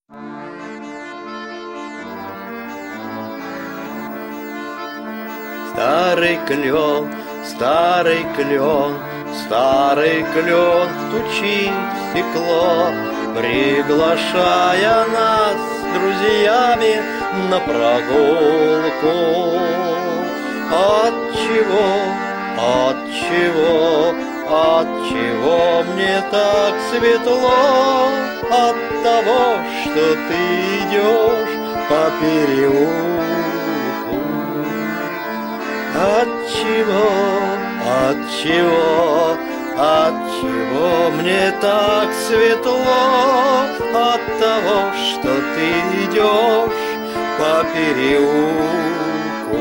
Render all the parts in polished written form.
Старый клен, старый клен, старый клен стучит в стекло, приглашая нас с друзьями на прогулку. Отчего, отчего, отчего мне так светло? От того, что ты идешь по переулку. Отчего, отчего, отчего мне так светло? От того, что ты идешь по переулку.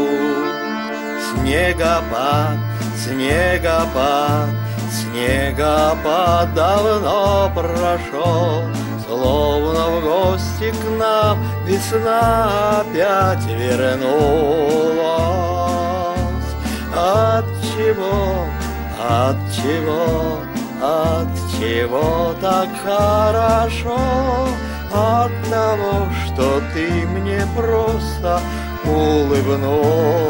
Снегопад, снегопад, снегопад давно прошел, словно в гости к нам весна опять вернулась. Отчего, отчего, отчего так хорошо? От того, что ты мне просто улыбнулась.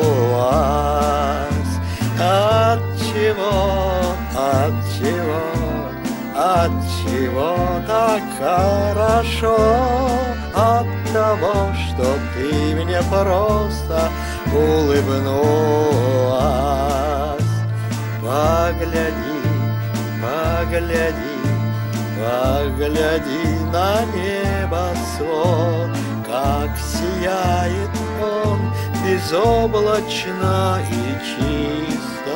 Отчего, отчего, отчего так хорошо? От того, что ты мне просто улыбнулась. Погляди, погляди, погляди на небосвод, как сияет он безоблачно и чисто.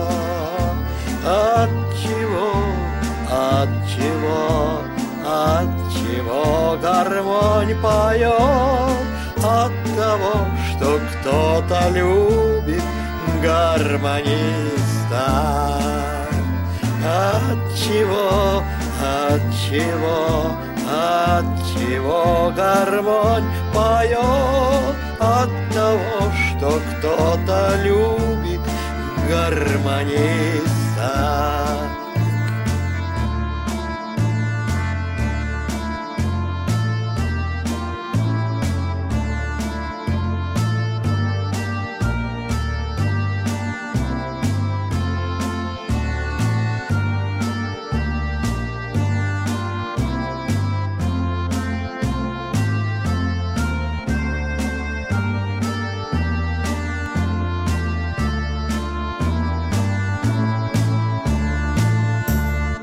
Отчего, отчего, отчего гармонь поет? От того, что кто-то любит гармониста. Отчего, отчего, отчего гармонь поет? От того, что кто-то любит гармониста.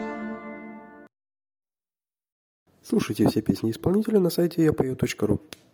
Слушайте все песни исполнителя на сайте yapою.ru.